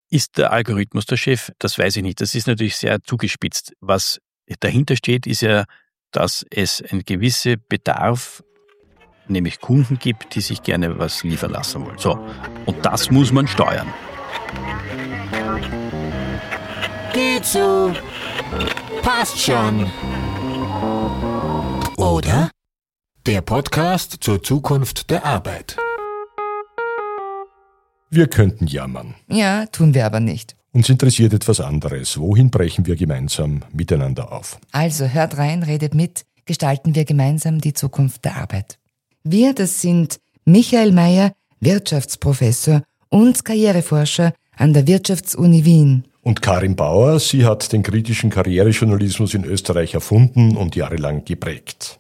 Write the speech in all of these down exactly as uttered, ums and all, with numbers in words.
Ist der Algorithmus der Chef? Das weiß ich nicht. Das ist natürlich sehr zugespitzt. Was dahinter steht, ist ja, dass es einen gewissen Bedarf, nämlich Kunden gibt, die sich gerne was liefern lassen wollen. So, und das muss man steuern. Geht so. Passt schon. Oder? Der Podcast zur Zukunft der Arbeit. Wir könnten jammern. Ja, tun wir aber nicht. Uns interessiert etwas anderes. Wohin brechen wir gemeinsam miteinander auf? Also hört rein, redet mit, gestalten wir gemeinsam die Zukunft der Arbeit. Wir, das sind Michael Mayer, Wirtschaftsprofessor und Karriereforscher an der Wirtschaftsuni Wien. Und Karin Bauer, sie hat den kritischen Karrierejournalismus in Österreich erfunden und jahrelang geprägt.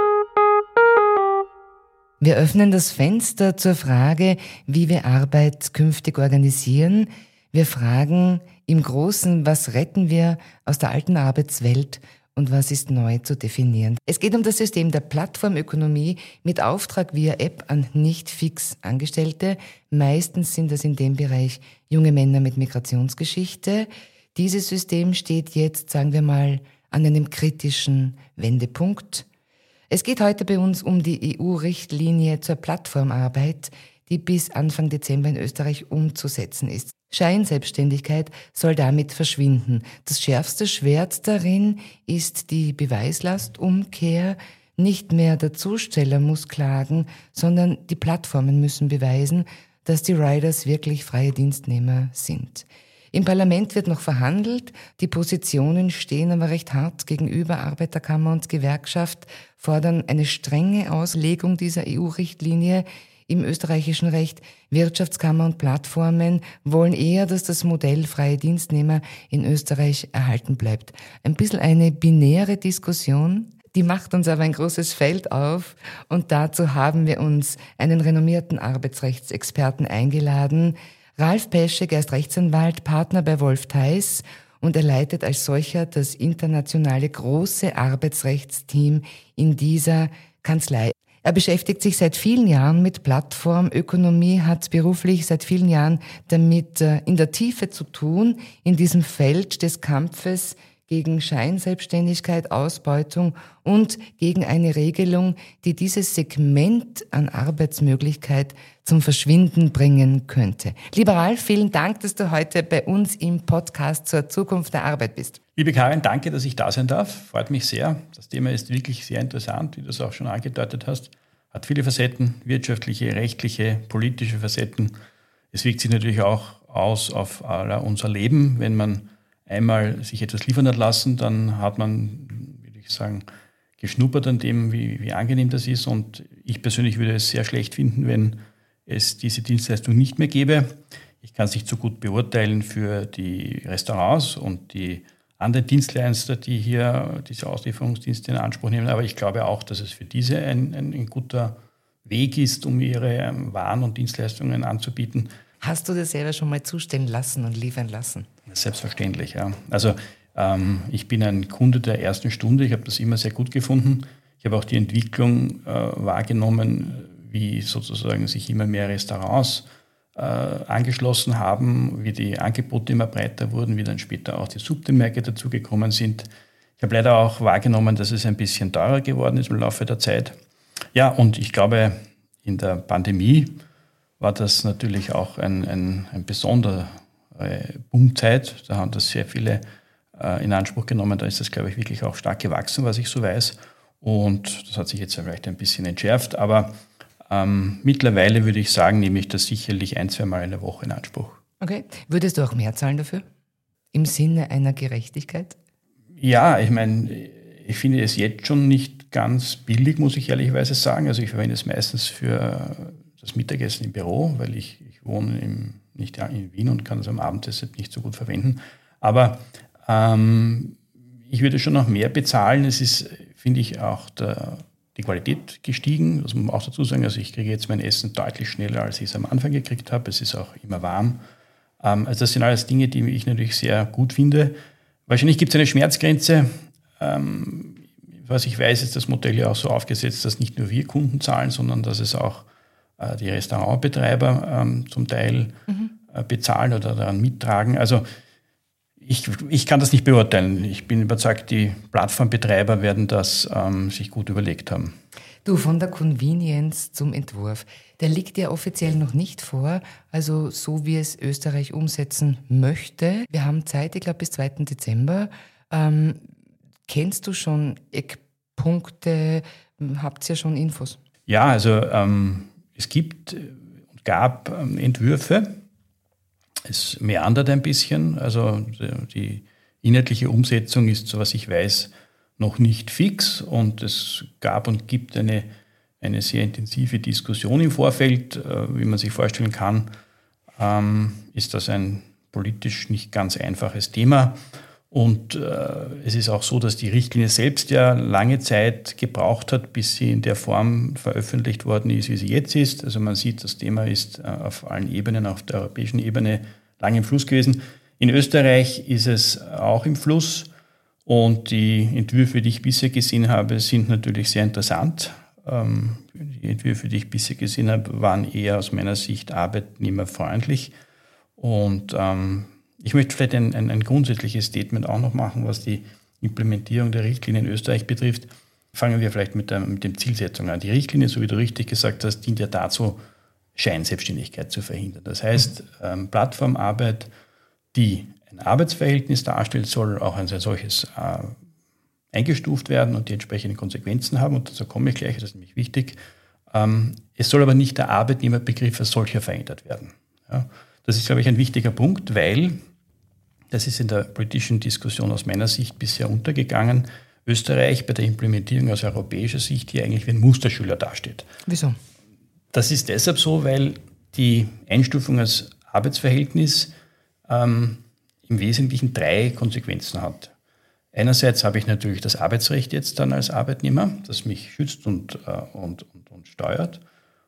Wir öffnen das Fenster zur Frage, wie wir Arbeit künftig organisieren. Wir fragen im Großen, was retten wir aus der alten Arbeitswelt und was ist neu zu definieren. Es geht um das System der Plattformökonomie mit Auftrag via App an nicht fix Angestellte. Meistens sind das in dem Bereich junge Männer mit Migrationsgeschichte. Dieses System steht jetzt, sagen wir mal, an einem kritischen Wendepunkt. Es geht heute bei uns um die E U-Richtlinie zur Plattformarbeit, die bis Anfang Dezember in Österreich umzusetzen ist. Scheinselbstständigkeit soll damit verschwinden. Das schärfste Schwert darin ist die Beweislastumkehr. Nicht mehr der Zusteller muss klagen, sondern die Plattformen müssen beweisen, dass die Riders wirklich freie Dienstnehmer sind. Im Parlament wird noch verhandelt, die Positionen stehen aber recht hart gegenüber. Arbeiterkammer und Gewerkschaft fordern eine strenge Auslegung dieser E U-Richtlinie im österreichischen Recht. Wirtschaftskammer und Plattformen wollen eher, dass das Modell freie Dienstnehmer in Österreich erhalten bleibt. Ein bisschen eine binäre Diskussion, die macht uns aber ein großes Feld auf und dazu haben wir uns einen renommierten Arbeitsrechtsexperten eingeladen. Ralf Peschek, er ist Rechtsanwalt, Partner bei Wolf Theiss und er leitet als solcher das internationale große Arbeitsrechtsteam in dieser Kanzlei. Er beschäftigt sich seit vielen Jahren mit Plattformökonomie, hat beruflich seit vielen Jahren damit in der Tiefe zu tun, in diesem Feld des Kampfes gegen Scheinselbstständigkeit, Ausbeutung und gegen eine Regelung, die dieses Segment an Arbeitsmöglichkeit zum Verschwinden bringen könnte. Lieber Ralf, vielen Dank, dass du heute bei uns im Podcast zur Zukunft der Arbeit bist. Liebe Karin, danke, dass ich da sein darf. Freut mich sehr. Das Thema ist wirklich sehr interessant, wie du es auch schon angedeutet hast. Hat viele Facetten, wirtschaftliche, rechtliche, politische Facetten. Es wirkt sich natürlich auch aus auf unser Leben. Wenn man einmal sich etwas liefern hat lassen, dann hat man, würde ich sagen, geschnuppert an dem, wie, wie angenehm das ist. Und ich persönlich würde es sehr schlecht finden, wenn es diese Dienstleistung nicht mehr gäbe. Ich kann es nicht so gut beurteilen für die Restaurants und die anderen Dienstleister, die hier diese Auslieferungsdienste in Anspruch nehmen. Aber ich glaube auch, dass es für diese ein, ein, ein guter Weg ist, um ihre Waren und Dienstleistungen anzubieten. Hast du das selber schon mal zustellen lassen und liefern lassen? Selbstverständlich, ja. Also ähm, ich bin ein Kunde der ersten Stunde. Ich habe das immer sehr gut gefunden. Ich habe auch die Entwicklung äh, wahrgenommen, wie sozusagen sich immer mehr Restaurants äh, angeschlossen haben, wie die Angebote immer breiter wurden, wie dann später auch die Supermärkte dazugekommen sind. Ich habe leider auch wahrgenommen, dass es ein bisschen teurer geworden ist im Laufe der Zeit. Ja, und ich glaube, in der Pandemie war das natürlich auch ein, ein, ein besonderer Boomzeit. Da haben das sehr viele äh, in Anspruch genommen. Da ist das, glaube ich, wirklich auch stark gewachsen, was ich so weiß. Und das hat sich jetzt vielleicht ein bisschen entschärft. Aber ähm, mittlerweile würde ich sagen, nehme ich das sicherlich ein, zwei Mal in der Woche in Anspruch. Okay. Würdest du auch mehr zahlen dafür? Im Sinne einer Gerechtigkeit? Ja, ich meine, ich finde es jetzt schon nicht ganz billig, muss ich ehrlicherweise sagen. Also ich verwende es meistens für das Mittagessen im Büro, weil ich, ich wohne im, nicht in Wien und kann es am Abend deshalb nicht so gut verwenden. Aber ähm, ich würde schon noch mehr bezahlen. Es ist, finde ich, auch der, die Qualität gestiegen. Das muss man auch dazu sagen. Also ich kriege jetzt mein Essen deutlich schneller, als ich es am Anfang gekriegt habe. Es ist auch immer warm. Ähm, also das sind alles Dinge, die ich natürlich sehr gut finde. Wahrscheinlich gibt es eine Schmerzgrenze. Ähm, was ich weiß, ist das Modell ja auch so aufgesetzt, dass nicht nur wir Kunden zahlen, sondern dass es auch äh, die Restaurantbetreiber ähm, zum Teil mhm. bezahlen oder daran mittragen. Also ich, ich kann das nicht beurteilen. Ich bin überzeugt, die Plattformbetreiber werden das ähm, sich gut überlegt haben. Du, von der Convenience zum Entwurf. Der liegt ja offiziell noch nicht vor, also so wie es Österreich umsetzen möchte. Wir haben Zeit, ich glaube bis zweiten Dezember. Ähm, kennst du schon Eckpunkte? Habt ihr schon Infos? Ja, also ähm, es gibt und gab ähm, Entwürfe. Es meandert ein bisschen. Also die inhaltliche Umsetzung ist, so was ich weiß, noch nicht fix. Und es gab und gibt eine, eine sehr intensive Diskussion im Vorfeld. Wie man sich vorstellen kann, ähm, ist das ein politisch nicht ganz einfaches Thema. Und äh, es ist auch so, dass die Richtlinie selbst ja lange Zeit gebraucht hat, bis sie in der Form veröffentlicht worden ist, wie sie jetzt ist. Also man sieht, das Thema ist äh, auf allen Ebenen, auf der europäischen Ebene lange im Fluss gewesen. In Österreich ist es auch im Fluss. Und die Entwürfe, die ich bisher gesehen habe, sind natürlich sehr interessant. Ähm, die Entwürfe, die ich bisher gesehen habe, waren eher aus meiner Sicht arbeitnehmerfreundlich. Und ähm, ich möchte vielleicht ein, ein, ein grundsätzliches Statement auch noch machen, was die Implementierung der Richtlinie in Österreich betrifft. Fangen wir vielleicht mit, der, mit dem Zielsetzung an. Die Richtlinie, so wie du richtig gesagt hast, dient ja dazu, Scheinselbstständigkeit zu verhindern. Das heißt, ähm, Plattformarbeit, die ein Arbeitsverhältnis darstellt, soll auch als ein solches äh, eingestuft werden und die entsprechenden Konsequenzen haben. Und dazu komme ich gleich, das ist nämlich wichtig. Ähm, es soll aber nicht der Arbeitnehmerbegriff als solcher verändert werden. Ja, das ist, glaube ich, ein wichtiger Punkt, weil, das ist in der politischen Diskussion aus meiner Sicht bisher untergegangen, Österreich bei der Implementierung aus europäischer Sicht hier eigentlich wie ein Musterschüler dasteht. Wieso? Das ist deshalb so, weil die Einstufung als Arbeitsverhältnis ähm, im Wesentlichen drei Konsequenzen hat. Einerseits habe ich natürlich das Arbeitsrecht jetzt dann als Arbeitnehmer, das mich schützt und, äh, und, und, und steuert.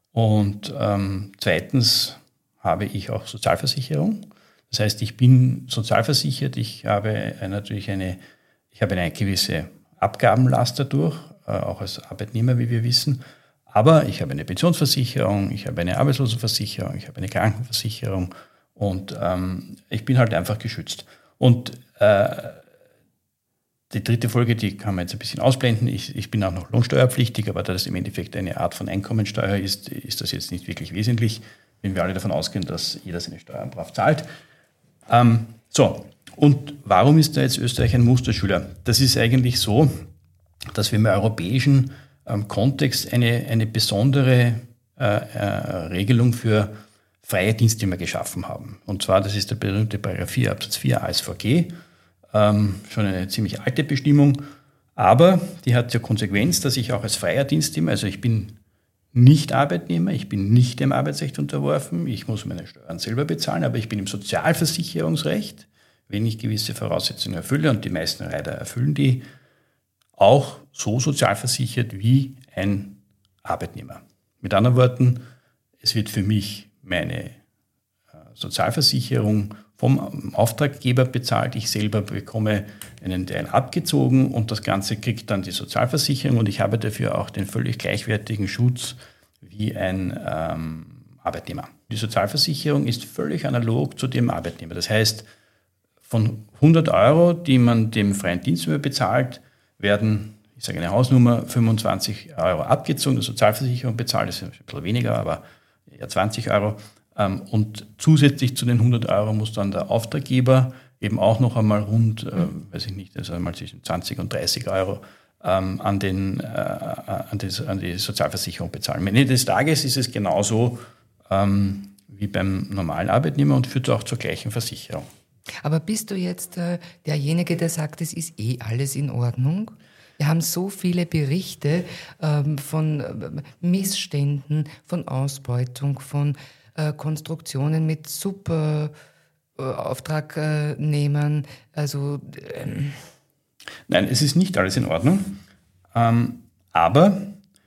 Und ähm, zweitens habe ich auch Sozialversicherung. Das heißt, ich bin sozialversichert, ich habe natürlich eine, ich habe eine gewisse Abgabenlast dadurch, äh, auch als Arbeitnehmer, wie wir wissen. Aber ich habe eine Pensionsversicherung, ich habe eine Arbeitslosenversicherung, ich habe eine Krankenversicherung und ähm, ich bin halt einfach geschützt. Und äh, die dritte Folge, die kann man jetzt ein bisschen ausblenden. Ich, ich bin auch noch lohnsteuerpflichtig, aber da das im Endeffekt eine Art von Einkommensteuer ist, ist das jetzt nicht wirklich wesentlich, wenn wir alle davon ausgehen, dass jeder seine Steuern brav zahlt. Ähm, so, und warum ist da jetzt Österreich ein Musterschüler? Das ist eigentlich so, dass wir im europäischen ähm, Kontext eine, eine besondere äh, äh, Regelung für freie Dienstnehmer geschaffen haben. Und zwar, das ist der berühmte Paragraph vier Absatz vier A S V G, ähm, schon eine ziemlich alte Bestimmung, aber die hat zur Konsequenz, dass ich auch als freier Dienstnehmer, also ich bin nicht Arbeitnehmer, ich bin nicht dem Arbeitsrecht unterworfen, ich muss meine Steuern selber bezahlen, aber ich bin im Sozialversicherungsrecht, wenn ich gewisse Voraussetzungen erfülle, und die meisten leider erfüllen die, auch so sozialversichert wie ein Arbeitnehmer. Mit anderen Worten, es wird für mich meine Sozialversicherung vom Auftraggeber bezahlt, ich selber bekomme einen Teil abgezogen und das Ganze kriegt dann die Sozialversicherung und ich habe dafür auch den völlig gleichwertigen Schutz wie ein ähm, Arbeitnehmer. Die Sozialversicherung ist völlig analog zu dem Arbeitnehmer. Das heißt, von hundert Euro, die man dem freien Dienstnehmer bezahlt, werden, ich sage eine Hausnummer, fünfundzwanzig Euro abgezogen, die Sozialversicherung bezahlt, das ist ein bisschen weniger, aber eher zwanzig Euro. Und zusätzlich zu den hundert Euro muss dann der Auftraggeber eben auch noch einmal rund, äh, weiß ich nicht, also einmal zwischen zwanzig und dreißig Euro ähm, an, den, äh, an, die, an die Sozialversicherung bezahlen. Am Ende des Tages ist es genauso ähm, wie beim normalen Arbeitnehmer und führt auch zur gleichen Versicherung. Aber bist du jetzt äh, derjenige, der sagt, es ist eh alles in Ordnung? Wir haben so viele Berichte ähm, von äh, Missständen, von Ausbeutung, von äh, Konstruktionen mit super äh, Auftragnehmern. Also, ähm Nein, es ist nicht alles in Ordnung. Ähm, aber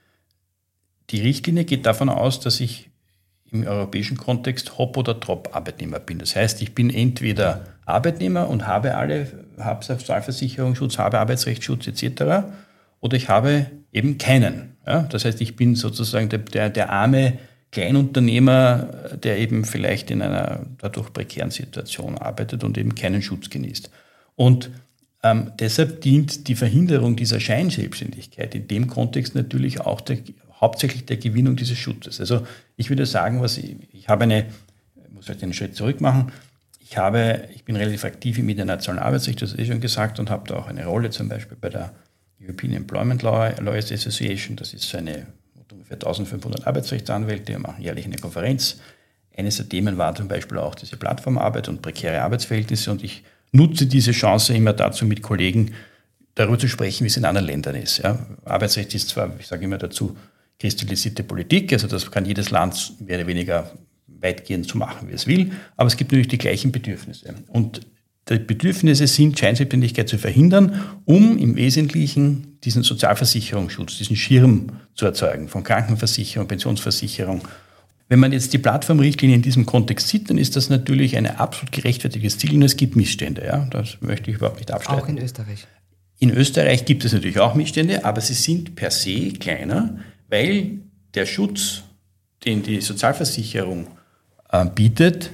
die Richtlinie geht davon aus, dass ich im europäischen Kontext Hop- oder Top-Arbeitnehmer bin. Das heißt, ich bin entweder Arbeitnehmer und habe alle, habe Sozialversicherungsschutz, habe Arbeitsrechtsschutz et cetera, oder ich habe eben keinen. Ja? Das heißt, ich bin sozusagen der, der, der arme Kleinunternehmer, der eben vielleicht in einer dadurch prekären Situation arbeitet und eben keinen Schutz genießt. Und ähm, deshalb dient die Verhinderung dieser Scheinselbstständigkeit in dem Kontext natürlich auch der, hauptsächlich der Gewinnung dieses Schutzes. Also ich würde sagen, was ich, ich habe eine, ich muss halt einen Schritt zurück machen, ich habe, ich bin relativ aktiv im internationalen Arbeitsrecht, das habe ich schon gesagt, und habe da auch eine Rolle zum Beispiel bei der European Employment Lawyers Association, das ist so eine ungefähr eintausendfünfhundert Arbeitsrechtsanwälte, wir machen jährlich eine Konferenz. Eines der Themen war zum Beispiel auch diese Plattformarbeit und prekäre Arbeitsverhältnisse, und ich nutze diese Chance immer dazu, mit Kollegen darüber zu sprechen, wie es in anderen Ländern ist. Ja. Arbeitsrecht ist zwar, ich sage immer dazu, kristallisierte Politik, also das kann jedes Land mehr oder weniger weitgehend so machen, wie es will, aber es gibt natürlich die gleichen Bedürfnisse. Und die Bedürfnisse sind, Scheinselbstständigkeit zu verhindern, um im Wesentlichen diesen Sozialversicherungsschutz, diesen Schirm zu erzeugen, von Krankenversicherung, Pensionsversicherung. Wenn man jetzt die Plattformrichtlinie in diesem Kontext sieht, dann ist das natürlich ein absolut gerechtfertigtes Ziel, und es gibt Missstände. Ja? Das möchte ich überhaupt nicht abstreiten. Auch in Österreich? In Österreich gibt es natürlich auch Missstände, aber sie sind per se kleiner, weil der Schutz, den die Sozialversicherung äh, bietet,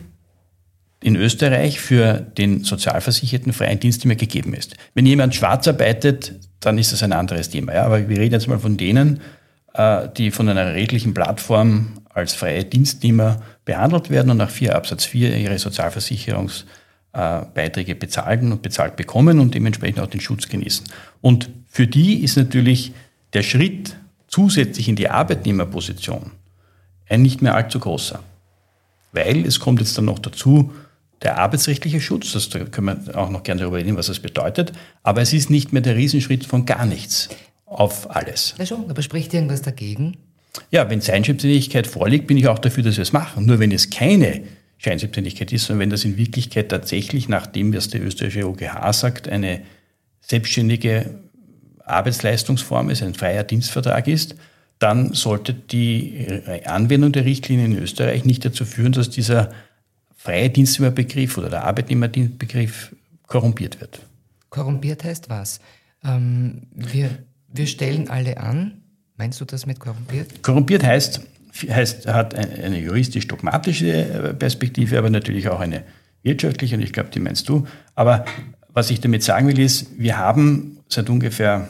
in Österreich für den sozialversicherten freien Dienstnehmer gegeben ist. Wenn jemand schwarz arbeitet, dann ist das ein anderes Thema. Ja? Aber wir reden jetzt mal von denen, äh, die von einer redlichen Plattform als freie Dienstnehmer behandelt werden und nach vier Absatz vier ihre Sozialversicherungsbeiträge bezahlen und bezahlt bekommen und dementsprechend auch den Schutz genießen. Und für die ist natürlich der Schritt zusätzlich in die Arbeitnehmerposition ein nicht mehr allzu großer. Weil es kommt jetzt dann noch dazu, der arbeitsrechtliche Schutz, das, da können wir auch noch gerne darüber reden, was das bedeutet, aber es ist nicht mehr der Riesenschritt von gar nichts auf alles. Ja schon, aber spricht irgendwas dagegen? Ja, wenn Scheinselbstständigkeit vorliegt, bin ich auch dafür, dass wir es machen. Nur wenn es keine Scheinselbstständigkeit ist, sondern wenn das in Wirklichkeit tatsächlich, nach dem, was der österreichische O G H sagt, eine selbstständige Arbeitsleistungsform ist, ein freier Dienstvertrag ist, dann sollte die Anwendung der Richtlinie in Österreich nicht dazu führen, dass dieser freie Dienstnehmerbegriff oder der Arbeitnehmerbegriff korrumpiert wird. Korrumpiert heißt was? Ähm, wir, wir stellen alle an. Meinst du das mit korrumpiert? Korrumpiert heißt, heißt hat eine juristisch-dogmatische Perspektive, aber natürlich auch eine wirtschaftliche, und ich glaube, die meinst du. Aber was ich damit sagen will, ist, wir haben seit ungefähr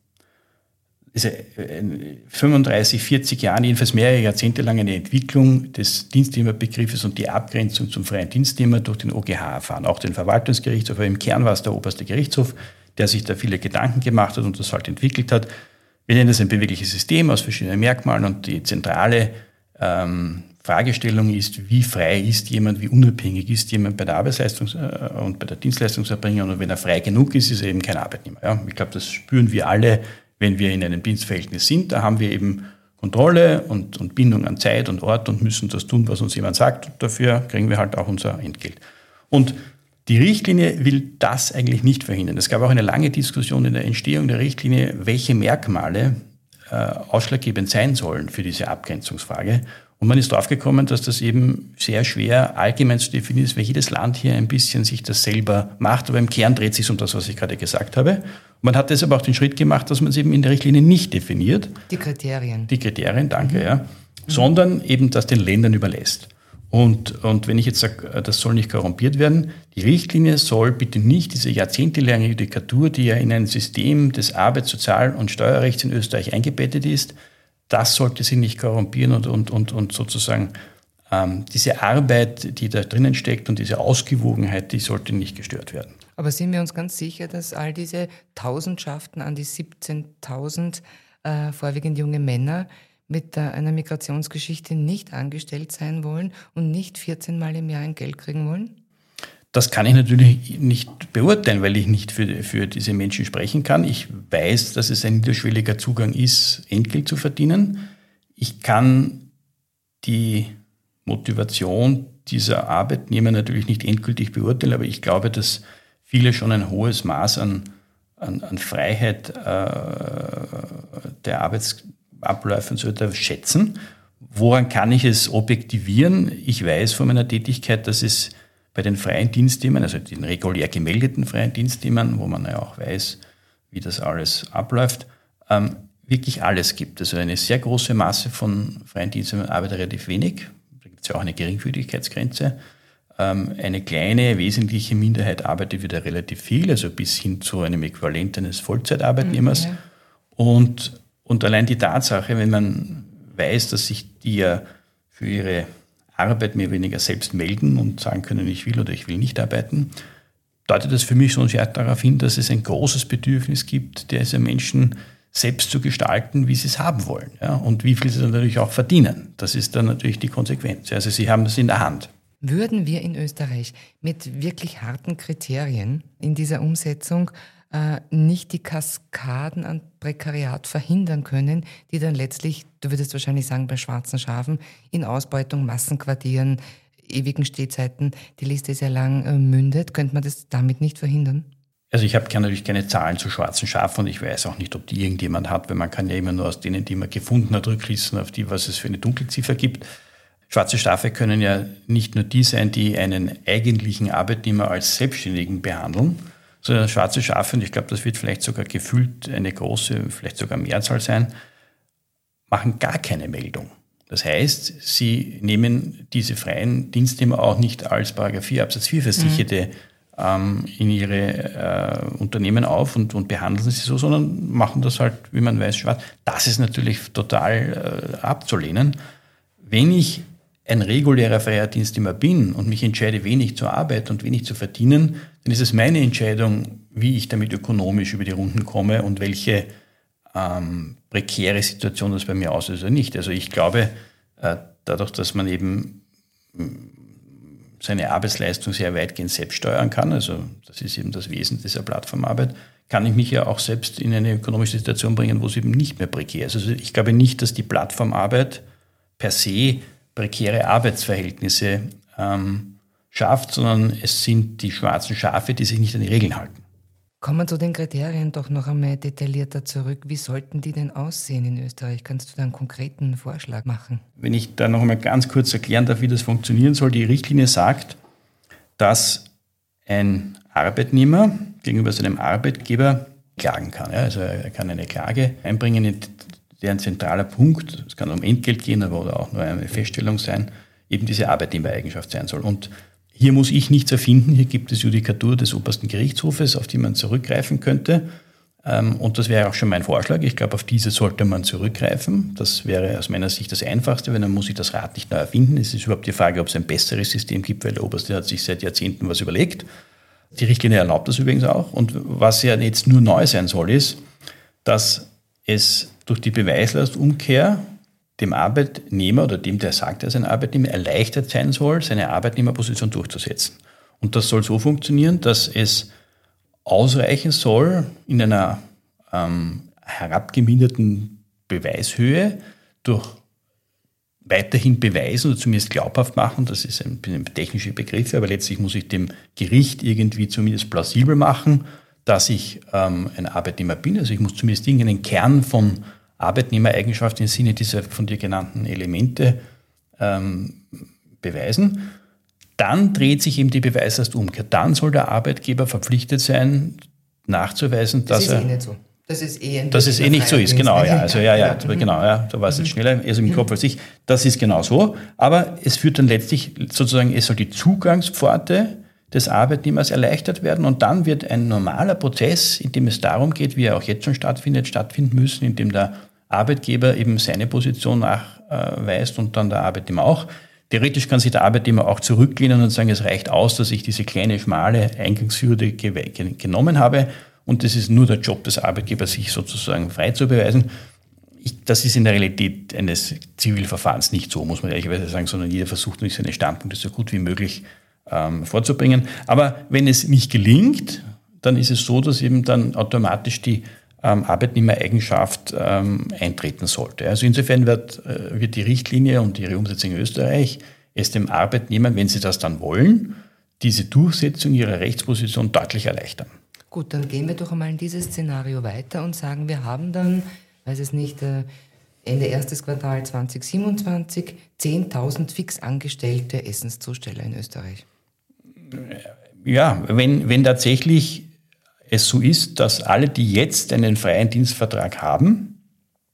fünfunddreißig, vierzig Jahren, jedenfalls mehrere Jahrzehnte lang, eine Entwicklung des Dienstnehmerbegriffes und die Abgrenzung zum freien Dienstnehmer durch den O G H erfahren. Auch den Verwaltungsgerichtshof, aber im Kern war es der oberste Gerichtshof, der sich da viele Gedanken gemacht hat und das halt entwickelt hat. Wir nennen das ein bewegliches System aus verschiedenen Merkmalen, und die zentrale ähm, Fragestellung ist, wie frei ist jemand, wie unabhängig ist jemand bei der Arbeitsleistungs- äh, und bei der Dienstleistungserbringung, und wenn er frei genug ist, ist er eben kein Arbeitnehmer. Ja? Ich glaube, das spüren wir alle, wenn wir in einem Dienstverhältnis sind. Da haben wir eben Kontrolle und, und Bindung an Zeit und Ort und müssen das tun, was uns jemand sagt, und dafür kriegen wir halt auch unser Entgelt. Und die Richtlinie will das eigentlich nicht verhindern. Es gab auch eine lange Diskussion in der Entstehung der Richtlinie, welche Merkmale äh, ausschlaggebend sein sollen für diese Abgrenzungsfrage. Und man ist draufgekommen, dass das eben sehr schwer allgemein zu definieren ist, weil jedes Land hier ein bisschen sich das selber macht. Aber im Kern dreht es sich um das, was ich gerade gesagt habe. Und man hat deshalb auch den Schritt gemacht, dass man es eben in der Richtlinie nicht definiert. Die Kriterien. Die Kriterien, danke, mhm. ja. Mhm. Sondern eben das den Ländern überlässt. Und, und wenn ich jetzt sage, das soll nicht korrumpiert werden, die Richtlinie soll bitte nicht diese jahrzehntelange Judikatur, die ja in ein System des Arbeits-, Sozial- und Steuerrechts in Österreich eingebettet ist, das sollte sie nicht korrumpieren und, und, und, und sozusagen ähm, diese Arbeit, die da drinnen steckt, und diese Ausgewogenheit, die sollte nicht gestört werden. Aber sind wir uns ganz sicher, dass all diese Tausendschaften an die siebzehntausend äh, vorwiegend junge Männer mit äh, einer Migrationsgeschichte nicht angestellt sein wollen und nicht vierzehn Mal im Jahr ein Geld kriegen wollen? Das kann ich natürlich nicht beurteilen, weil ich nicht für, für diese Menschen sprechen kann. Ich weiß, dass es ein niederschwelliger Zugang ist, Entgelt zu verdienen. Ich kann die Motivation dieser Arbeitnehmer natürlich nicht endgültig beurteilen, aber ich glaube, dass viele schon ein hohes Maß an, an, an Freiheit äh, der Arbeitsabläufe und so weiter schätzen. Woran kann ich es objektivieren? Ich weiß von meiner Tätigkeit, dass es bei den freien Dienstnehmern, also den regulär gemeldeten freien Dienstnehmern, wo man ja auch weiß, wie das alles abläuft, ähm, wirklich alles gibt. Also eine sehr große Masse von freien Dienstnehmern arbeitet relativ wenig. Da gibt es ja auch eine Geringfügigkeitsgrenze. Eine kleine, wesentliche Minderheit arbeitet wieder relativ viel, also bis hin zu einem Äquivalent eines Vollzeitarbeitnehmers. Okay. Und, und allein die Tatsache, wenn man weiß, dass sich die ja für ihre Arbeit mehr oder weniger selbst melden und sagen können, ich will oder ich will nicht arbeiten, deutet das für mich schon sehr darauf hin, dass es ein großes Bedürfnis gibt, diese Menschen selbst zu gestalten, wie sie es haben wollen, ja, und wie viel sie dann natürlich auch verdienen. Das ist dann natürlich die Konsequenz. Also sie haben das in der Hand. Würden wir in Österreich mit wirklich harten Kriterien in dieser Umsetzung äh, nicht die Kaskaden an Prekariat verhindern können, die dann letztlich, du würdest wahrscheinlich sagen, bei schwarzen Schafen, in Ausbeutung, Massenquartieren, ewigen Stehzeiten, die Liste ist ja lang, äh, mündet. Könnte man das damit nicht verhindern? Also ich habe natürlich keine Zahlen zu schwarzen Schafen und ich weiß auch nicht, ob die irgendjemand hat, weil man kann ja immer nur aus denen, die man gefunden hat, rückschließen auf die, was es für eine Dunkelziffer gibt. Schwarze Schafe können ja nicht nur die sein, die einen eigentlichen Arbeitnehmer als Selbstständigen behandeln, sondern schwarze Schafe, und ich glaube, das wird vielleicht sogar gefühlt eine große, vielleicht sogar Mehrzahl sein, machen gar keine Meldung. Das heißt, sie nehmen diese freien Dienstnehmer auch nicht als Paragraph vier Absatz vier Versicherte mhm. ähm, in ihre äh, Unternehmen auf und, und behandeln sie so, sondern machen das halt, wie man weiß, schwarz. Das ist natürlich total äh, abzulehnen. Wenn ich ein regulärer freier Dienstnehmer bin und mich entscheide, wenig zu arbeiten und wenig zu verdienen, dann ist es meine Entscheidung, wie ich damit ökonomisch über die Runden komme und welche ähm, prekäre Situation das bei mir auslöst oder nicht. Also ich glaube, äh, dadurch, dass man eben seine Arbeitsleistung sehr weitgehend selbst steuern kann, also das ist eben das Wesen dieser Plattformarbeit, kann ich mich ja auch selbst in eine ökonomische Situation bringen, wo es eben nicht mehr prekär ist. Also ich glaube nicht, dass die Plattformarbeit per se prekäre Arbeitsverhältnisse ähm, schafft, sondern es sind die schwarzen Schafe, die sich nicht an die Regeln halten. Kommen wir zu den Kriterien doch noch einmal detaillierter zurück. Wie sollten die denn aussehen in Österreich? Kannst du da einen konkreten Vorschlag machen? Wenn ich da noch einmal ganz kurz erklären darf, wie das funktionieren soll. Die Richtlinie sagt, dass ein Arbeitnehmer gegenüber seinem Arbeitgeber klagen kann. Ja, also er kann eine Klage einbringen, deren zentraler Punkt, es kann um Entgelt gehen, aber oder auch nur eine Feststellung sein, eben diese Arbeitnehmereigenschaft sein soll. Und hier muss ich nichts erfinden. Hier gibt es Judikatur des obersten Gerichtshofes, auf die man zurückgreifen könnte. Und das wäre auch schon mein Vorschlag. Ich glaube, auf diese sollte man zurückgreifen. Das wäre aus meiner Sicht das Einfachste, weil dann muss ich das Rad nicht neu erfinden. Es ist überhaupt die Frage, ob es ein besseres System gibt, weil der Oberste hat sich seit Jahrzehnten was überlegt. Die Richtlinie erlaubt das übrigens auch. Und was ja jetzt nur neu sein soll, ist, dass es durch die Beweislastumkehr dem Arbeitnehmer oder dem, der sagt, er ist ein Arbeitnehmer, erleichtert sein soll, seine Arbeitnehmerposition durchzusetzen. Und das soll so funktionieren, dass es ausreichen soll, in einer ähm, herabgeminderten Beweishöhe durch weiterhin beweisen oder zumindest glaubhaft machen, das ist ein, ein technische Begriff, aber letztlich muss ich dem Gericht irgendwie zumindest plausibel machen, dass ich ähm, ein Arbeitnehmer bin. Also ich muss zumindest irgendeinen Kern von Arbeitnehmereigenschaften im Sinne dieser von dir genannten Elemente ähm, beweisen. Dann dreht sich eben die Beweislast um. Dann soll der Arbeitgeber verpflichtet sein, nachzuweisen, dass er... Das ist eh nicht so. Das ist eh, dass es eh nicht so ist, genau, ja. Also ja, ja, ja. genau, ja, da war es jetzt schneller, also im Kopf als ich. Das ist genau so. Aber es führt dann letztlich sozusagen, es soll die Zugangspforte des Arbeitnehmers erleichtert werden und dann wird ein normaler Prozess, in dem es darum geht, wie er auch jetzt schon stattfindet, stattfinden müssen, in dem der Arbeitgeber eben seine Position nachweist und dann der Arbeitnehmer auch. Theoretisch kann sich der Arbeitnehmer auch zurücklehnen und sagen, es reicht aus, dass ich diese kleine, schmale Eingangshürde genommen habe und es ist nur der Job des Arbeitgebers, sich sozusagen frei zu beweisen. Ich, das ist in der Realität eines Zivilverfahrens nicht so, muss man ehrlicherweise sagen, sondern jeder versucht natürlich seine Standpunkte so gut wie möglich ähm, vorzubringen. Aber wenn es nicht gelingt, dann ist es so, dass eben dann automatisch die ähm, Arbeitnehmereigenschaft ähm, eintreten sollte. Also insofern wird, äh, wird die Richtlinie und ihre Umsetzung in Österreich es dem Arbeitnehmer, wenn sie das dann wollen, diese Durchsetzung ihrer Rechtsposition deutlich erleichtern. Gut, dann gehen wir doch einmal in dieses Szenario weiter und sagen, wir haben dann, weiß es nicht, Ende erstes Quartal zwanzig siebenundzwanzig zehntausend fix angestellte Essenszusteller in Österreich. Ja, wenn, wenn tatsächlich es so ist, dass alle, die jetzt einen freien Dienstvertrag haben,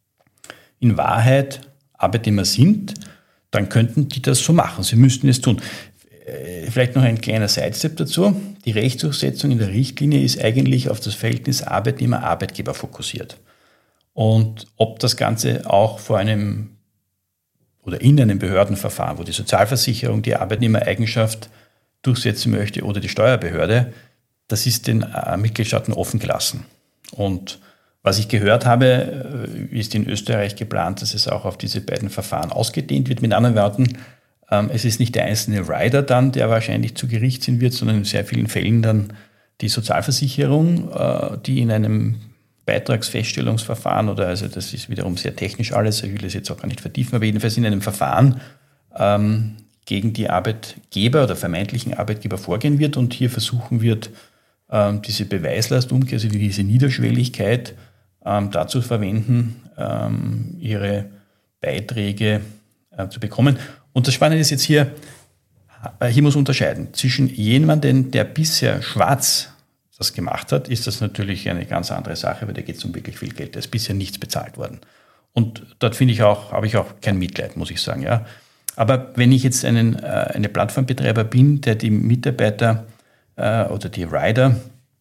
in Wahrheit Arbeitnehmer sind, dann könnten die das so machen. Sie müssten es tun. Vielleicht noch ein kleiner Sidestep dazu. Die Rechtsdurchsetzung in der Richtlinie ist eigentlich auf das Verhältnis Arbeitnehmer-Arbeitgeber fokussiert. Und ob das Ganze auch vor einem oder in einem Behördenverfahren, wo die Sozialversicherung die Arbeitnehmereigenschaft durchsetzen möchte oder die Steuerbehörde, das ist den Mitgliedstaaten offen gelassen. Und was ich gehört habe, ist in Österreich geplant, dass es auch auf diese beiden Verfahren ausgedehnt wird. Mit anderen Worten, es ist nicht der einzelne Rider dann, der wahrscheinlich zu Gericht ziehen wird, sondern in sehr vielen Fällen dann die Sozialversicherung, die in einem Beitragsfeststellungsverfahren oder, also das ist wiederum sehr technisch alles, ich will das jetzt auch gar nicht vertiefen, aber jedenfalls in einem Verfahren ähm, gegen die Arbeitgeber oder vermeintlichen Arbeitgeber vorgehen wird und hier versuchen wird, ähm, diese Beweislastumkehr, also diese Niederschwelligkeit ähm, dazu verwenden, ähm, ihre Beiträge äh, zu bekommen. Und das Spannende ist jetzt hier, hier muss unterscheiden. Zwischen jemandem, der bisher schwarz das gemacht hat, ist das natürlich eine ganz andere Sache, weil da geht es um wirklich viel Geld. Da ist bisher nichts bezahlt worden. Und dort finde ich auch, habe ich auch kein Mitleid, muss ich sagen. Ja. Aber wenn ich jetzt einen, äh, eine Plattformbetreiber bin, der die Mitarbeiter äh, oder die Rider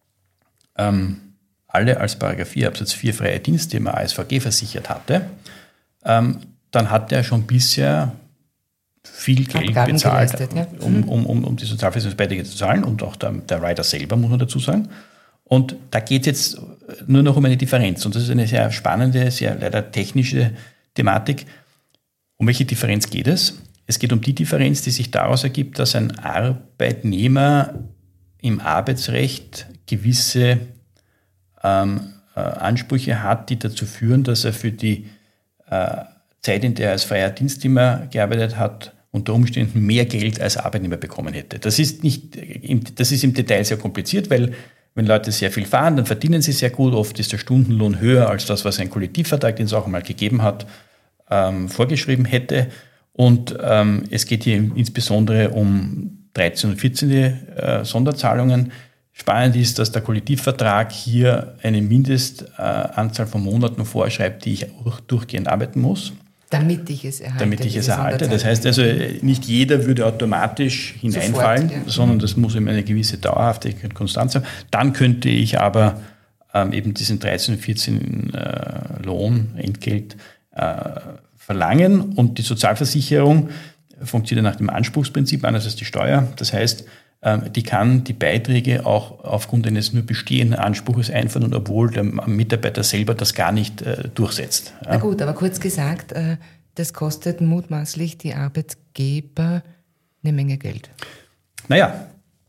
ähm, alle als Paragraph vier Absatz vier freie Dienste im A S V G versichert hatte, ähm, dann hat der schon bisher viel Geld Abgaben bezahlt, geleistet, ja. um, um, um, um die Sozialversicherungsbeiträge zu zahlen und auch der, der Rider selber, muss man dazu sagen. Und da geht es jetzt nur noch um eine Differenz. Und das ist eine sehr spannende, sehr leider technische Thematik. Um welche Differenz geht es? Es geht um die Differenz, die sich daraus ergibt, dass ein Arbeitnehmer im Arbeitsrecht gewisse ähm, äh, Ansprüche hat, die dazu führen, dass er für die äh, Zeit, in der er als freier Dienstnehmer gearbeitet hat, unter Umständen mehr Geld als Arbeitnehmer bekommen hätte. Das ist nicht, das ist im Detail sehr kompliziert, weil wenn Leute sehr viel fahren, dann verdienen sie sehr gut. Oft ist der Stundenlohn höher als das, was ein Kollektivvertrag, den es auch einmal gegeben hat, ähm, vorgeschrieben hätte. Und ähm, es geht hier insbesondere um dreizehn und vierzehn äh, Sonderzahlungen. Spannend ist, dass der Kollektivvertrag hier eine Mindestanzahl äh, von Monaten vorschreibt, die ich auch durchgehend arbeiten muss. Damit ich es erhalte. Damit ich es erhalte. Das heißt also, nicht jeder würde automatisch hineinfallen, Sofort, ja. sondern das muss eben eine gewisse Dauerhaftigkeit, Konstanz haben. Dann könnte ich aber ähm, eben diesen dreizehn und vierzehn äh, Lohn, Entgelt äh, verlangen. Und die Sozialversicherung funktioniert nach dem Anspruchsprinzip, anders als die Steuer. Das heißt, ähm, die kann die Beiträge auch aufgrund eines nur bestehenden Anspruches einfordern, obwohl der Mitarbeiter selber das gar nicht äh, durchsetzt. Ja. Na gut, aber kurz gesagt, äh, das kostet mutmaßlich die Arbeitgeber eine Menge Geld. Naja,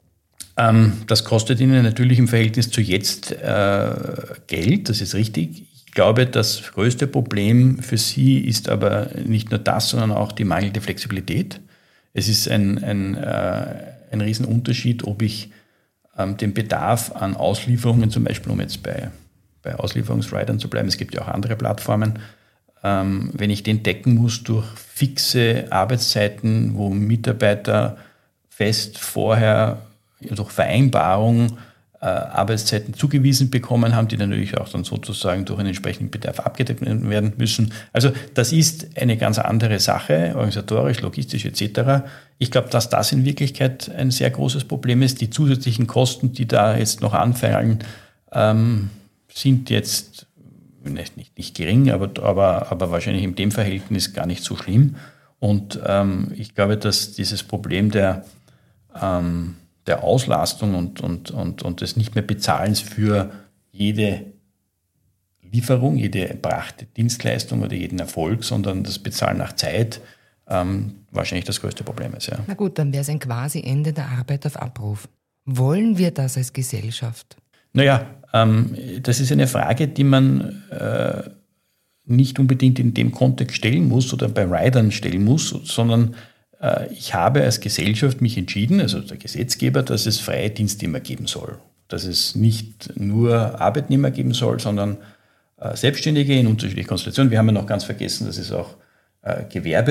ähm, das kostet ihnen natürlich im Verhältnis zu jetzt äh, Geld, das ist richtig. Ich glaube, das größte Problem für sie ist aber nicht nur das, sondern auch die mangelnde Flexibilität. Es ist ein, ein, äh, ein Riesenunterschied, ob ich ähm, den Bedarf an Auslieferungen, zum Beispiel um jetzt bei, bei Auslieferungsridern zu bleiben, es gibt ja auch andere Plattformen, ähm, wenn ich den decken muss durch fixe Arbeitszeiten, wo Mitarbeiter fest vorher durch Vereinbarung äh, Arbeitszeiten zugewiesen bekommen haben, die natürlich auch dann sozusagen durch einen entsprechenden Bedarf abgedeckt werden müssen. Also das ist eine ganz andere Sache, organisatorisch, logistisch et cetera. Ich glaube, dass das in Wirklichkeit ein sehr großes Problem ist. Die zusätzlichen Kosten, die da jetzt noch anfallen, ähm, sind jetzt nicht, nicht, nicht gering, aber, aber, aber wahrscheinlich in dem Verhältnis gar nicht so schlimm. Und ähm, ich glaube, dass dieses Problem der ähm, der Auslastung und, und, und, und des nicht mehr Bezahlens für jede Lieferung, jede erbrachte Dienstleistung oder jeden Erfolg, sondern das Bezahlen nach Zeit ähm, wahrscheinlich das größte Problem ist. Ja. Na gut, dann wäre es ein quasi Ende der Arbeit auf Abruf. Wollen wir das als Gesellschaft? Naja, ähm, das ist eine Frage, die man äh, nicht unbedingt in dem Kontext stellen muss oder bei Ridern stellen muss, sondern ich habe als Gesellschaft mich entschieden, also der Gesetzgeber, dass es freie Dienstnehmer geben soll. Dass es nicht nur Arbeitnehmer geben soll, sondern äh, Selbstständige in unterschiedlichen Konstellationen. Wir haben ja noch ganz vergessen, dass es auch äh,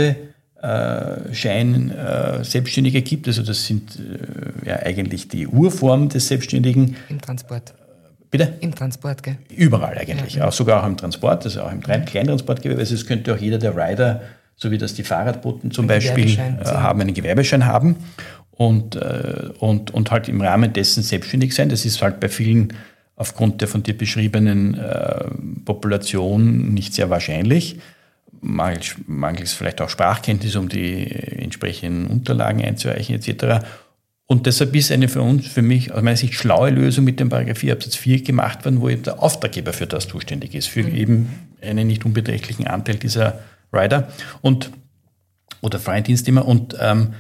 Gewerbeschein äh, Selbstständige gibt. Also das sind äh, ja eigentlich die Urform des Selbstständigen. Im Transport. Bitte? Im Transport, gell? Überall eigentlich, Ja. auch sogar auch im Transport, also auch im Kleintransportgewerbe. Also es könnte auch jeder der Rider, so wie das die Fahrradboten zum Ein Beispiel Gewerbeschein, äh, so. haben, einen Gewerbeschein haben und, äh, und, und halt im Rahmen dessen selbstständig sein. Das ist halt bei vielen aufgrund der von dir beschriebenen äh, Population nicht sehr wahrscheinlich. Mangels, mangels vielleicht auch Sprachkenntnis, um die entsprechenden Unterlagen einzureichen et cetera. Und deshalb ist eine für uns, für mich, aus meiner Sicht schlaue Lösung mit dem Paragraph vier Absatz vier gemacht worden, wo eben der Auftraggeber für das zuständig ist, für mhm. eben einen nicht unbeträchtlichen Anteil dieser Rider und, oder freien Dienstnehmer. Und ähm,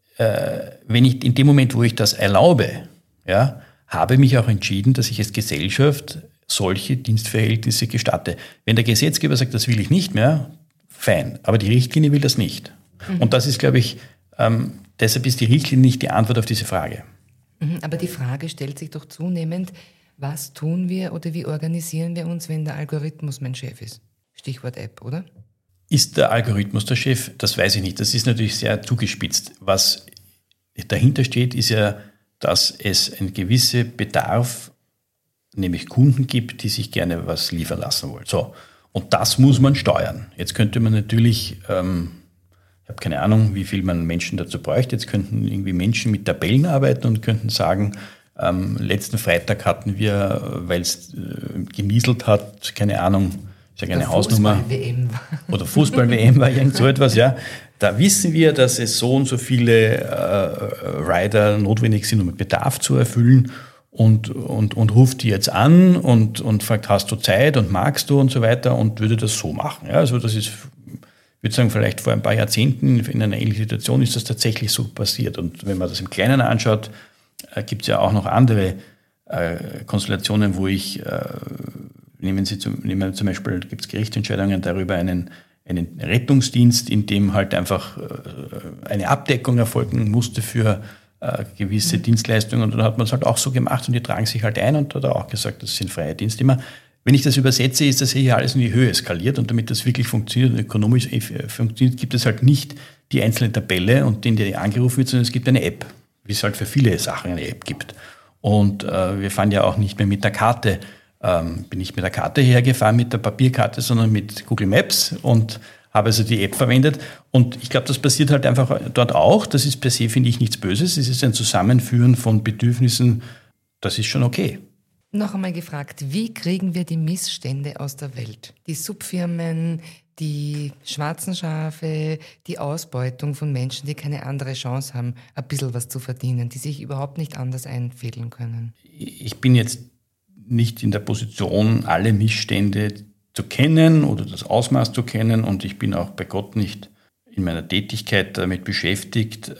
äh, wenn ich in dem Moment, wo ich das erlaube, ja, habe mich auch entschieden, dass ich als Gesellschaft solche Dienstverhältnisse gestatte. Wenn der Gesetzgeber sagt, das will ich nicht mehr, fein. Aber die Richtlinie will das nicht. Mhm. Und das ist, glaube ich, ähm, deshalb ist die Richtlinie nicht die Antwort auf diese Frage. Mhm, aber die Frage stellt sich doch zunehmend, was tun wir oder wie organisieren wir uns, wenn der Algorithmus mein Chef ist? Stichwort App, oder? Ist der Algorithmus der Chef? Das weiß ich nicht. Das ist natürlich sehr zugespitzt. Was dahinter steht, ist ja, dass es einen gewissen Bedarf, nämlich Kunden gibt, die sich gerne was liefern lassen wollen. So. Und das muss man steuern. Jetzt könnte man natürlich, ähm, ich habe keine Ahnung, wie viel man Menschen dazu bräuchte. Jetzt könnten irgendwie Menschen mit Tabellen arbeiten und könnten sagen, ähm, letzten Freitag hatten wir, weil es äh, genieselt hat, keine Ahnung, ich sage eine Hausnummer. Fußball-W M war. Oder Fußball-W M war irgend so etwas, ja. Da wissen wir, dass es so und so viele äh, Rider notwendig sind, um Bedarf zu erfüllen. Und, und, und ruft die jetzt an und, und fragt, hast du Zeit und magst du und so weiter und würde das so machen. Ja, also das ist, ich würde sagen, vielleicht vor ein paar Jahrzehnten in einer ähnlichen Situation ist das tatsächlich so passiert. Und wenn man das im Kleinen anschaut, äh, gibt es ja auch noch andere äh, Konstellationen, wo ich, äh, nehmen Sie zum, nehmen wir zum Beispiel, gibt es Gerichtsentscheidungen darüber, einen, einen Rettungsdienst, in dem halt einfach äh, eine Abdeckung erfolgen musste für Äh, gewisse mhm. Dienstleistungen und dann hat man es halt auch so gemacht und die tragen sich halt ein und hat er auch gesagt, das sind freie Dienstnehmer. Wenn ich das übersetze, ist das hier alles in die Höhe skaliert und damit das wirklich funktioniert und ökonomisch funktioniert, gibt es halt nicht die einzelne Tabelle und den, der angerufen wird, sondern es gibt eine App, wie es halt für viele Sachen eine App gibt. Und äh, wir fahren ja auch nicht mehr mit der Karte, ähm, bin nicht mit der Karte hergefahren, mit der Papierkarte, sondern mit Google Maps und habe also die App verwendet und ich glaube, das passiert halt einfach dort auch. Das ist per se, finde ich, nichts Böses. Es ist ein Zusammenführen von Bedürfnissen, das ist schon okay. Noch einmal gefragt, wie kriegen wir die Missstände aus der Welt? Die Subfirmen, die schwarzen Schafe, die Ausbeutung von Menschen, die keine andere Chance haben, ein bisschen was zu verdienen, die sich überhaupt nicht anders einfädeln können. Ich bin jetzt nicht in der Position, alle Missstände zu kennen oder das Ausmaß zu kennen und ich bin auch bei Gott nicht in meiner Tätigkeit damit beschäftigt,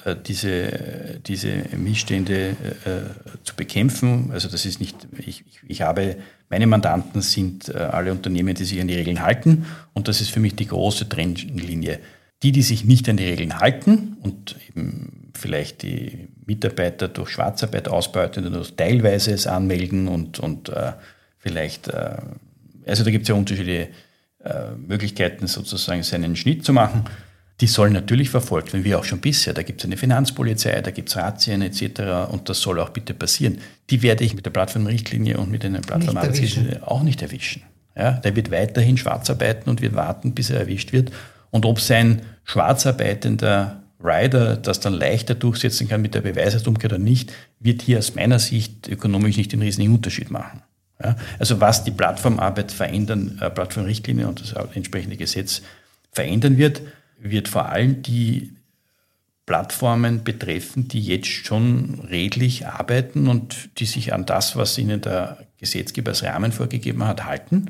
diese, diese Missstände äh, zu bekämpfen. Also das ist nicht, ich, ich habe, meine Mandanten sind äh, alle Unternehmen, die sich an die Regeln halten und das ist für mich die große Trennlinie. Die, die sich nicht an die Regeln halten und eben vielleicht die Mitarbeiter durch Schwarzarbeit ausbeuten oder teilweise es anmelden und, und äh, vielleicht äh, Also da gibt es ja unterschiedliche äh, Möglichkeiten, sozusagen seinen Schnitt zu machen. Die sollen natürlich verfolgt werden, wie auch schon bisher. Da gibt es eine Finanzpolizei, da gibt es Razzien et cetera. Und das soll auch bitte passieren. Die werde ich mit der Plattformrichtlinie und mit einer Plattformarbeitsrichtlinie auch nicht erwischen. Ja, der wird weiterhin schwarz arbeiten und wird warten, bis er erwischt wird. Und ob sein schwarz arbeitender Rider das dann leichter durchsetzen kann mit der Beweisumkehr oder nicht, wird hier aus meiner Sicht ökonomisch nicht den riesigen Unterschied machen. Ja, also was die Plattformarbeit verändern, äh, Plattformrichtlinie und das entsprechende Gesetz verändern wird, wird vor allem die Plattformen betreffen, die jetzt schon redlich arbeiten und die sich an das, was ihnen der Gesetzgeber als Rahmen vorgegeben hat, halten.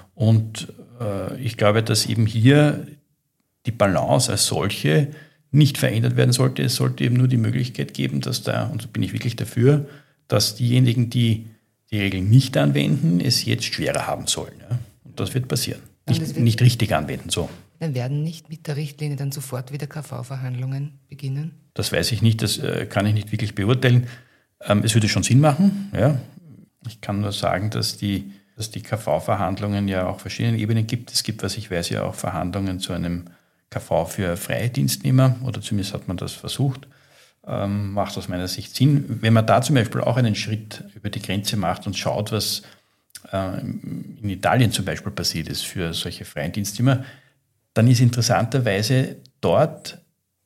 Und äh, ich glaube, dass eben hier die Balance als solche nicht verändert werden sollte. Es sollte eben nur die Möglichkeit geben, dass da, und da bin ich wirklich dafür, dass diejenigen, die die Regeln nicht anwenden, es jetzt schwerer haben sollen. Ja? Und das wird passieren. Nicht, wird, nicht richtig anwenden. So. Dann werden nicht mit der Richtlinie dann sofort wieder K V-Verhandlungen beginnen? Das weiß ich nicht, das äh, kann ich nicht wirklich beurteilen. Ähm, es würde schon Sinn machen. Ja? Ich kann nur sagen, dass die, dass die K V-Verhandlungen ja auch verschiedene Ebenen gibt. Es gibt, was ich weiß, ja auch Verhandlungen zu einem K V für freie Dienstnehmer, oder zumindest hat man das versucht. Ähm, macht aus meiner Sicht Sinn. Wenn man da zum Beispiel auch einen Schritt über die Grenze macht und schaut, was äh, in Italien zum Beispiel passiert ist für solche freien Dienstzimmer, dann ist interessanterweise dort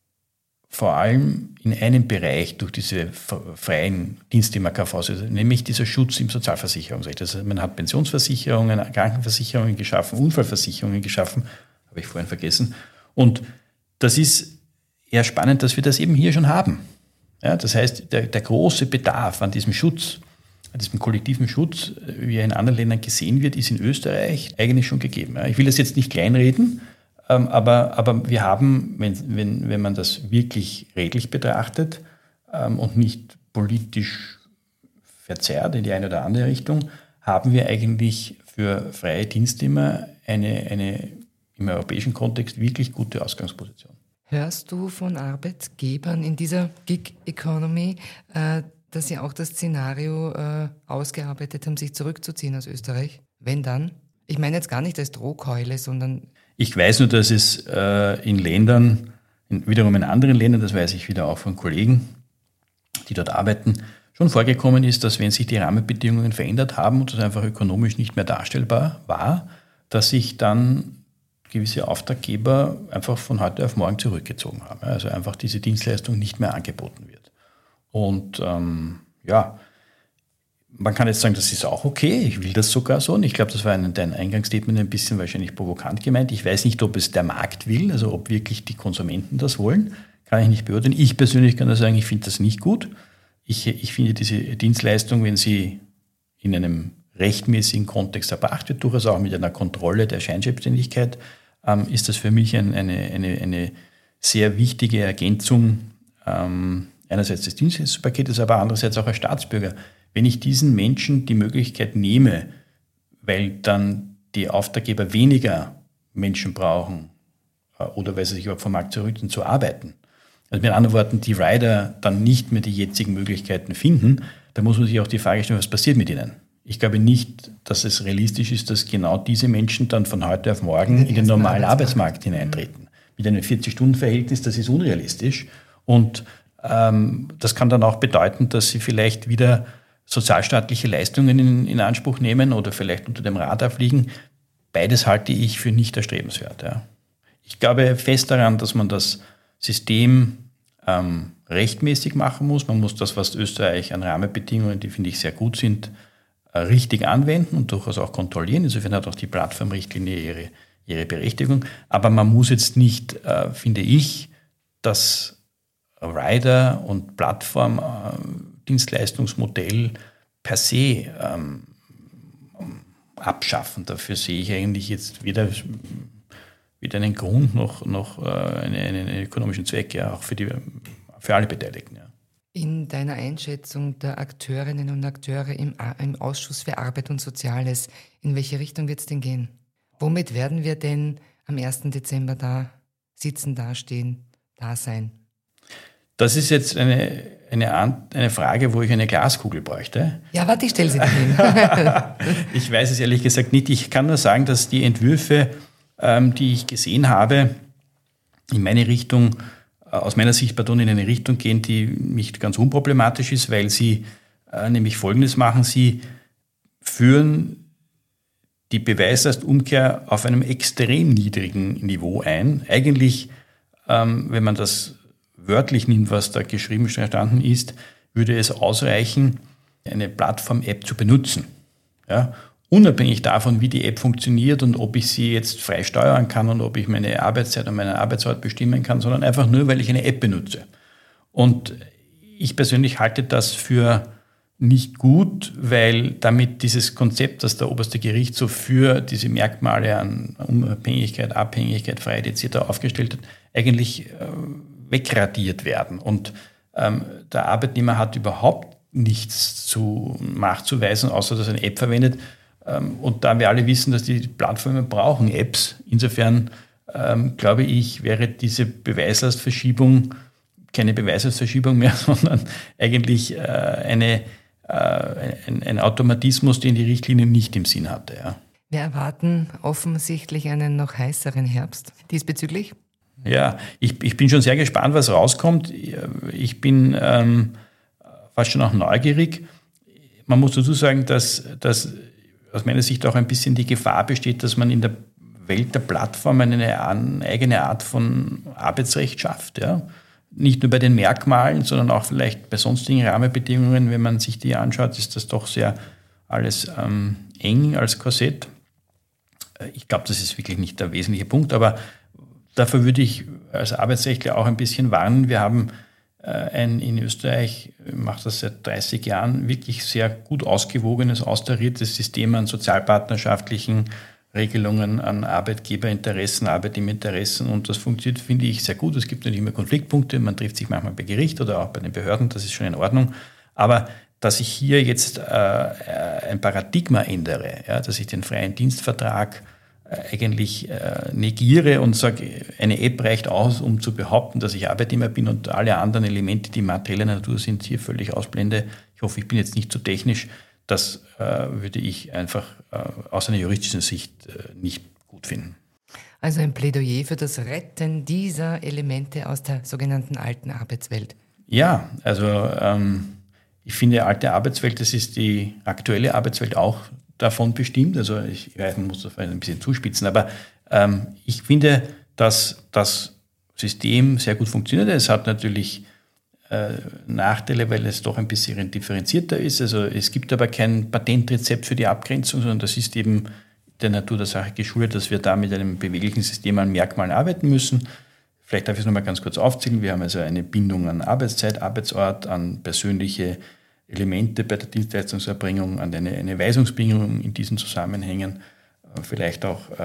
vor allem in einem Bereich durch diese freien Dienstzimmer K Vs, nämlich dieser Schutz im Sozialversicherungsrecht. Also man hat Pensionsversicherungen, Krankenversicherungen geschaffen, Unfallversicherungen geschaffen, habe ich vorhin vergessen. Und das ist eher spannend, dass wir das eben hier schon haben. Ja, das heißt, der, der große Bedarf an diesem Schutz, an diesem kollektiven Schutz, wie er in anderen Ländern gesehen wird, ist in Österreich eigentlich schon gegeben. Ja, ich will das jetzt nicht kleinreden, ähm, aber, aber wir haben, wenn, wenn, wenn man das wirklich redlich betrachtet ähm, und nicht politisch verzerrt in die eine oder andere Richtung, haben wir eigentlich für freie Dienstzimmer eine, eine im europäischen Kontext wirklich gute Ausgangsposition. Hörst du von Arbeitgebern in dieser Gig-Economy, äh, dass sie auch das Szenario äh, ausgearbeitet haben, sich zurückzuziehen aus Österreich? Wenn dann? Ich meine jetzt gar nicht als Drohkeule, sondern... Ich weiß nur, dass es äh, in Ländern, in, wiederum in anderen Ländern, das weiß ich wieder auch von Kollegen, die dort arbeiten, schon vorgekommen ist, dass wenn sich die Rahmenbedingungen verändert haben und das einfach ökonomisch nicht mehr darstellbar war, dass sich dann gewisse Auftraggeber einfach von heute auf morgen zurückgezogen haben. Also einfach diese Dienstleistung nicht mehr angeboten wird. Und ähm, ja, man kann jetzt sagen, das ist auch okay, ich will das sogar so. Und ich glaube, das war ein, dein Eingangsstatement ein bisschen wahrscheinlich provokant gemeint. Ich weiß nicht, ob es der Markt will, also ob wirklich die Konsumenten das wollen, kann ich nicht beurteilen. Ich persönlich kann da sagen, ich finde das nicht gut. Ich, ich finde diese Dienstleistung, wenn sie in einem rechtmäßigen Kontext erbracht wird, durchaus auch mit einer Kontrolle der Scheinselbstständigkeit, ähm, ist das für mich ein, eine, eine, eine sehr wichtige Ergänzung ähm, einerseits des Dienstleistungspaketes, aber andererseits auch als Staatsbürger. Wenn ich diesen Menschen die Möglichkeit nehme, weil dann die Auftraggeber weniger Menschen brauchen äh, oder weil sie sich überhaupt vom Markt zurückziehen, zu arbeiten, also mit anderen Worten, die Rider dann nicht mehr die jetzigen Möglichkeiten finden, dann muss man sich auch die Frage stellen, was passiert mit ihnen? Ich glaube nicht, dass es realistisch ist, dass genau diese Menschen dann von heute auf morgen in den normalen Arbeitsmarkt hineintreten. Mit einem vierzig-Stunden-Verhältnis, das ist unrealistisch. Und ähm, das kann dann auch bedeuten, dass sie vielleicht wieder sozialstaatliche Leistungen in, in Anspruch nehmen oder vielleicht unter dem Radar fliegen. Beides halte ich für nicht erstrebenswert. Ja. Ich glaube fest daran, dass man das System ähm, rechtmäßig machen muss. Man muss das, was Österreich an Rahmenbedingungen, die finde ich sehr gut sind, richtig anwenden und durchaus auch kontrollieren. Insofern hat auch die Plattformrichtlinie ihre, ihre Berechtigung. Aber man muss jetzt nicht, äh, finde ich, das Rider- und Plattform-Dienstleistungsmodell per se ähm, abschaffen. Dafür sehe ich eigentlich jetzt weder, weder einen Grund noch, noch äh, einen, einen ökonomischen Zweck, ja, auch für, die, für alle Beteiligten. Ja. In deiner Einschätzung der Akteurinnen und Akteure im, im Ausschuss für Arbeit und Soziales, in welche Richtung wird es denn gehen? Womit werden wir denn am ersten Dezember da sitzen, dastehen, da sein? Das ist jetzt eine, eine, eine Frage, wo ich eine Glaskugel bräuchte. Ja, warte, ich stelle sie dir hin. Ich weiß es ehrlich gesagt nicht. Ich kann nur sagen, dass die Entwürfe, ähm, die ich gesehen habe, in meine Richtung aus meiner Sicht, pardon, in eine Richtung gehen, die nicht ganz unproblematisch ist, weil sie äh, nämlich Folgendes machen. Sie führen die Beweislastumkehr auf einem extrem niedrigen Niveau ein. Eigentlich, ähm, wenn man das wörtlich nimmt, was da geschrieben gestanden ist, würde es ausreichen, eine Plattform-App zu benutzen. Ja? Unabhängig davon, wie die App funktioniert und ob ich sie jetzt frei steuern kann und ob ich meine Arbeitszeit und meine Arbeitsort bestimmen kann, sondern einfach nur, weil ich eine App benutze. Und ich persönlich halte das für nicht gut, weil damit dieses Konzept, das der oberste Gerichtshof für diese Merkmale an Unabhängigkeit, Abhängigkeit, Freiheit et cetera aufgestellt hat, eigentlich äh, wegradiert werden. Und ähm, der Arbeitnehmer hat überhaupt nichts zu nachzuweisen, außer dass er eine App verwendet. Und da wir alle wissen, dass die Plattformen brauchen Apps, insofern ähm, glaube ich, wäre diese Beweislastverschiebung keine Beweislastverschiebung mehr, sondern eigentlich äh, eine, äh, ein, ein Automatismus, den die Richtlinie nicht im Sinn hatte. Ja. Wir erwarten offensichtlich einen noch heißeren Herbst diesbezüglich. Ja, ich, ich bin schon sehr gespannt, was rauskommt. Ich bin ähm, fast schon auch neugierig. Man muss dazu sagen, dass, dass aus meiner Sicht auch ein bisschen die Gefahr besteht, dass man in der Welt der Plattformen eine eigene Art von Arbeitsrecht schafft. Ja? Nicht nur bei den Merkmalen, sondern auch vielleicht bei sonstigen Rahmenbedingungen. Wenn man sich die anschaut, ist das doch sehr alles ähm, eng als Korsett. Ich glaube, das ist wirklich nicht der wesentliche Punkt, aber dafür würde ich als Arbeitsrechtler auch ein bisschen warnen. Wir haben äh, ein in Österreich, macht das seit dreißig Jahren, wirklich sehr gut ausgewogenes, austariertes System an sozialpartnerschaftlichen Regelungen, an Arbeitgeberinteressen, Arbeitnehmerinteressen, und das funktioniert, finde ich, sehr gut. Es gibt nicht immer Konfliktpunkte, man trifft sich manchmal bei Gericht oder auch bei den Behörden, das ist schon in Ordnung, aber dass ich hier jetzt äh, ein Paradigma ändere, ja, dass ich den freien Dienstvertrag äh, eigentlich äh, negiere und sage, eine App reicht aus, um zu behaupten, dass ich Arbeitnehmer bin, und alle anderen Elemente, die materieller Natur sind, hier völlig ausblende. Ich hoffe, ich bin jetzt nicht zu technisch. Das äh, würde ich einfach äh, aus einer juristischen Sicht äh, nicht gut finden. Also ein Plädoyer für das Retten dieser Elemente aus der sogenannten alten Arbeitswelt. Ja, also ähm, ich finde, alte Arbeitswelt, das ist die aktuelle Arbeitswelt auch davon bestimmt. Also ich weiß, man muss das ein bisschen zuspitzen, aber ähm, ich finde, dass das System sehr gut funktioniert. Es hat natürlich äh, Nachteile, weil es doch ein bisschen differenzierter ist. Also es gibt aber kein Patentrezept für die Abgrenzung, sondern das ist eben der Natur der Sache geschuldet, dass wir da mit einem beweglichen System an Merkmalen arbeiten müssen. Vielleicht darf ich es nochmal ganz kurz aufzählen. Wir haben also eine Bindung an Arbeitszeit, Arbeitsort, an persönliche Elemente bei der Dienstleistungserbringung, an eine, eine Weisungsbindung in diesen Zusammenhängen, vielleicht auch äh,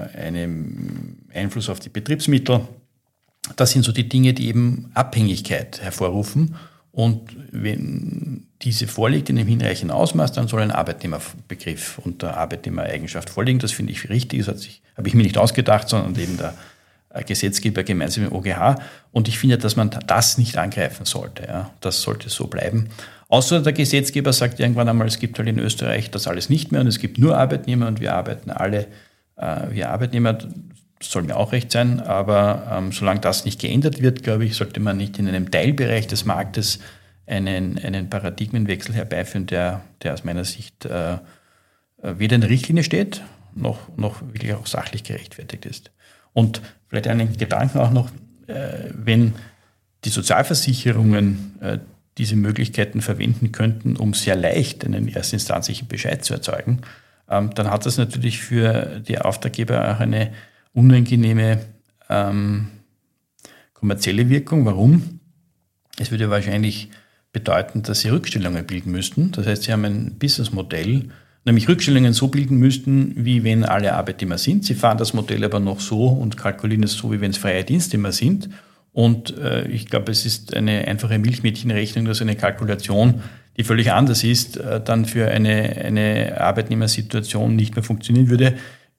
einen Einfluss auf die Betriebsmittel. Das sind so die Dinge, die eben Abhängigkeit hervorrufen. Und wenn diese vorliegt in einem hinreichenden Ausmaß, dann soll ein Arbeitnehmerbegriff unter Arbeitnehmereigenschaft vorliegen. Das finde ich richtig. Das hat sich, habe ich mir nicht ausgedacht, sondern eben der Gesetzgeber gemeinsam mit dem O G H. Und ich finde, dass man das nicht angreifen sollte. Ja. Das sollte so bleiben. Außer der Gesetzgeber sagt irgendwann einmal, es gibt halt in Österreich das alles nicht mehr und es gibt nur Arbeitnehmer und wir arbeiten alle äh, wie Arbeitnehmer. Das soll mir auch recht sein, aber ähm, solange das nicht geändert wird, glaube ich, sollte man nicht in einem Teilbereich des Marktes einen, einen Paradigmenwechsel herbeiführen, der, der aus meiner Sicht äh, weder in der Richtlinie steht, noch, noch wirklich auch sachlich gerechtfertigt ist. Und vielleicht einen Gedanken auch noch, äh, wenn die Sozialversicherungen äh, diese Möglichkeiten verwenden könnten, um sehr leicht einen erstinstanzlichen Bescheid zu erzeugen, ähm, dann hat das natürlich für die Auftraggeber auch eine unangenehme ähm, kommerzielle Wirkung. Warum? Es würde wahrscheinlich bedeuten, dass sie Rückstellungen bilden müssten. Das heißt, sie haben ein Businessmodell, nämlich Rückstellungen so bilden müssten, wie wenn alle Arbeitnehmer sind. Sie fahren das Modell aber noch so und kalkulieren es so, wie wenn es freie Dienstnehmer sind. Und äh, ich glaube, es ist eine einfache Milchmädchenrechnung, dass eine Kalkulation, die völlig anders ist, äh, dann für eine, eine Arbeitnehmersituation nicht mehr funktionieren würde.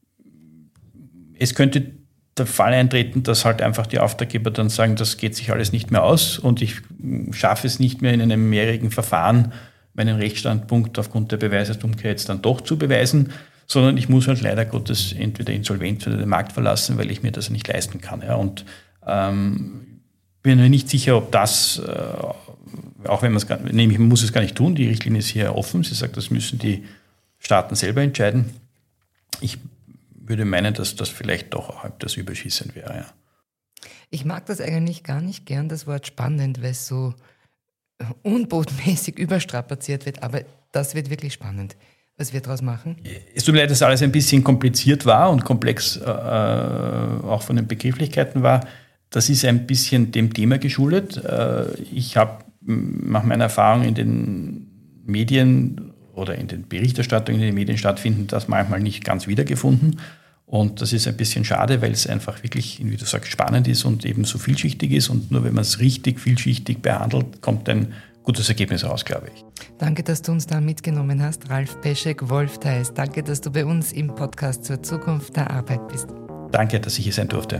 Es könnte der Fall eintreten, dass halt einfach die Auftraggeber dann sagen, das geht sich alles nicht mehr aus und ich schaffe es nicht mehr in einem mehrjährigen Verfahren, meinen Rechtsstandpunkt aufgrund der Beweisumkehr jetzt dann doch zu beweisen, sondern ich muss halt leider Gottes entweder insolvent oder den Markt verlassen, weil ich mir das nicht leisten kann. Ja. Und ähm, bin mir nicht sicher, ob das, äh, auch wenn man es gar, nämlich man muss es gar nicht tun, die Richtlinie ist hier offen, sie sagt, das müssen die Staaten selber entscheiden. Ich würde meinen, dass das vielleicht doch auch das Überschießen wäre. Ja. Ich mag das eigentlich gar nicht gern, das Wort spannend, weil es so unbotmäßig überstrapaziert wird, aber das wird wirklich spannend. Was wir daraus machen? Es tut mir leid, dass alles ein bisschen kompliziert war und komplex äh, auch von den Begrifflichkeiten war. Das ist ein bisschen dem Thema geschuldet. Äh, ich habe nach meiner Erfahrung in den Medien oder in den Berichterstattungen, die in den Medien stattfinden, das manchmal nicht ganz wiedergefunden. Und das ist ein bisschen schade, weil es einfach wirklich, wie du sagst, spannend ist und eben so vielschichtig ist. Und nur wenn man es richtig vielschichtig behandelt, kommt ein gutes Ergebnis raus, glaube ich. Danke, dass du uns da mitgenommen hast, Ralf Peschek, Wolf Theis. Danke, dass du bei uns im Podcast zur Zukunft der Arbeit bist. Danke, dass ich hier sein durfte.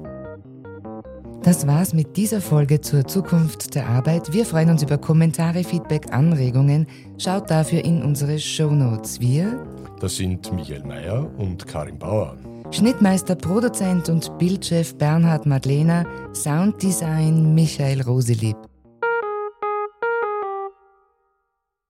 Das war's mit dieser Folge zur Zukunft der Arbeit. Wir freuen uns über Kommentare, Feedback, Anregungen. Schaut dafür in unsere Shownotes. Wir, das sind Michael Mayer und Karin Bauer. Schnittmeister, Produzent und Bildchef Bernhard Madlener, Sounddesign Michael Roselieb.